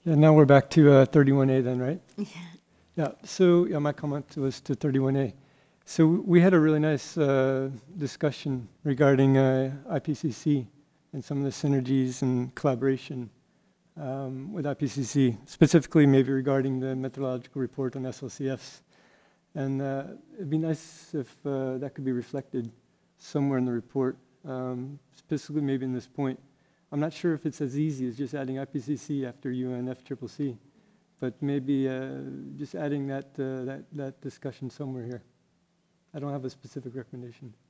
Yeah, now we're back to 31A then, right? Yeah. Yeah, so yeah, my comment was to 31A. So we had a really nice discussion regarding IPCC and some of the synergies and collaboration with IPCC, specifically maybe regarding the methodological report on SLCFs. And it'd be nice if that could be reflected somewhere in the report, specifically maybe in this point. I'm not sure if it's as easy as just adding IPCC after UNFCCC, but maybe just adding that discussion somewhere here. I don't have a specific recommendation.